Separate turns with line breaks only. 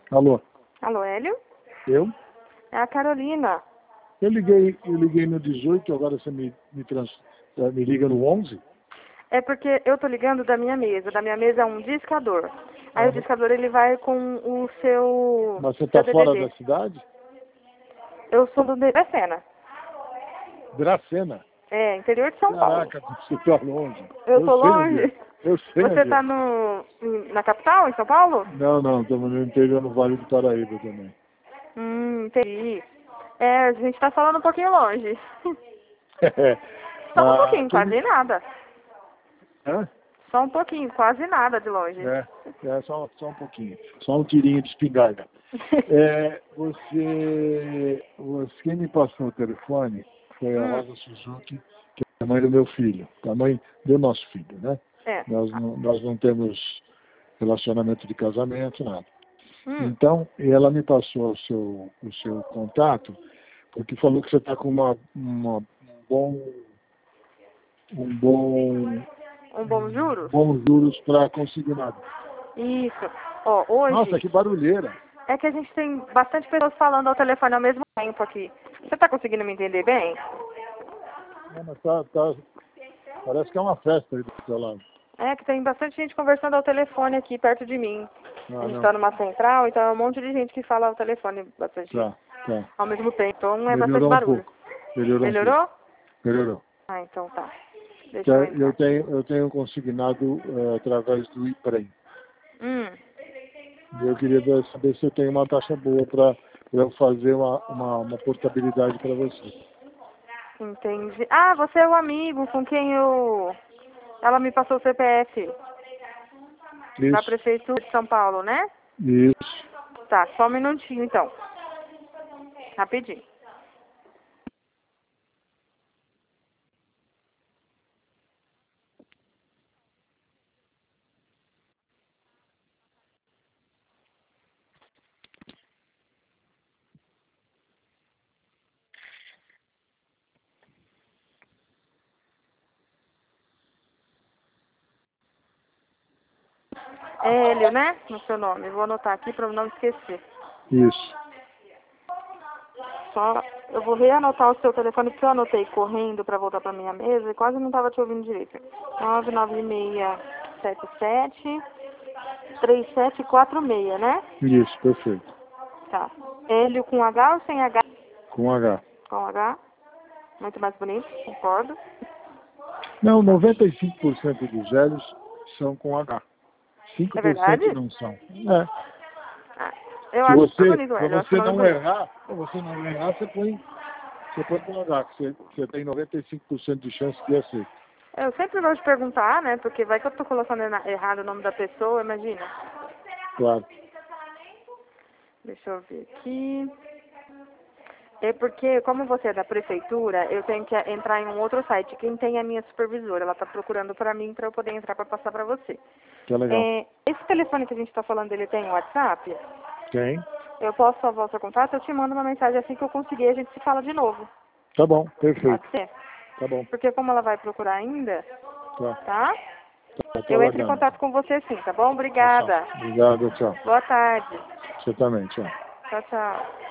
Alô?
Alô, Hélio?
Eu?
É a Carolina.
Eu liguei no 18, agora você me liga no 11?
É porque eu tô ligando da minha mesa. Da minha mesa é um discador. Aí o discador ele vai com o seu...
Mas você
seu
está fora
DDD.
da cidade?
Eu sou do Dracena.
Dracena?
É, interior de São Paulo.
Caraca, você está longe.
Eu tô
sei onde
longe?
é. Eu sei
Você
onde
tá
é.
na capital, em São Paulo?
Não, estamos no interior, no Vale do Paraíba também.
Entendi. É, a gente tá falando um pouquinho longe. Só um pouquinho, quase nada.
Hã?
Só um pouquinho, quase nada de longe.
Só um pouquinho. Só um tirinho de espingarda. Quem me passou o telefone foi a Rosa Suzuki, que é a mãe do meu filho, a mãe do nosso filho, né?
É.
Nós não temos relacionamento de casamento, nada.
Hum.
E ela me passou o seu contato, porque falou que você está com um
bom juros?
bons juros para consignado.
Isso. Ó, hoje...
Nossa, que barulheira.
É que a gente tem bastante pessoas falando ao telefone ao mesmo tempo aqui. Você tá conseguindo me entender bem?
Não, mas parece que é uma festa aí do seu lado.
É que tem bastante gente conversando ao telefone aqui perto de mim. A gente
não.
tá numa central, então é um monte de gente que fala ao telefone bastante
Tá.
ao mesmo tempo. Então é bastante
Melhorou um
barulho.
pouco. Melhorou? Melhorou.
Ah, então tá. Deixa eu entrar.
Eu tenho consignado através do IPREM. Eu queria saber se eu tenho uma taxa boa para eu fazer uma portabilidade para você.
Entendi. Ah, você é o amigo com quem eu... Ela me passou o CPF.
Isso.
Da Prefeitura de São Paulo, né?
Isso.
Tá, só um minutinho então. Rapidinho. É Hélio, né? No seu nome. Vou anotar aqui para não esquecer.
Isso.
Só, eu vou reanotar o seu telefone porque eu anotei correndo para voltar para minha mesa e quase não estava te ouvindo direito. 996773746, né?
Isso, perfeito.
Tá. Hélio com H ou sem H?
Com H.
Com H. Muito mais bonito, concordo.
Não, 95% dos Hélios são com H. 5%
É verdade?
não são.
Ah, eu
Se
acho super
você,
bonito, Hélio.
você não errar, você põe com H, que você tem 95% de chance de acerto.
Eu sempre gosto de perguntar, né? Porque vai que eu tô colocando errado o nome da pessoa, imagina.
Claro.
Deixa eu ver aqui. É porque, como você é da prefeitura, eu tenho que entrar em um outro site. Quem tem é a minha supervisora. Ela está procurando para mim para eu poder entrar para passar para você.
Que legal.
Esse telefone que a gente está falando, ele tem WhatsApp?
Tem?
Eu posso salvar o seu contato? Eu te mando uma mensagem assim que eu conseguir, a gente se fala de novo.
Tá bom, perfeito.
Pode ser?
Tá bom.
Porque como ela vai procurar ainda,
Tá?
tá? Eu entro em contato com você sim, tá bom? Obrigada.
Obrigado, tchau.
Boa tarde.
Você também, tchau.
Tchau, tchau.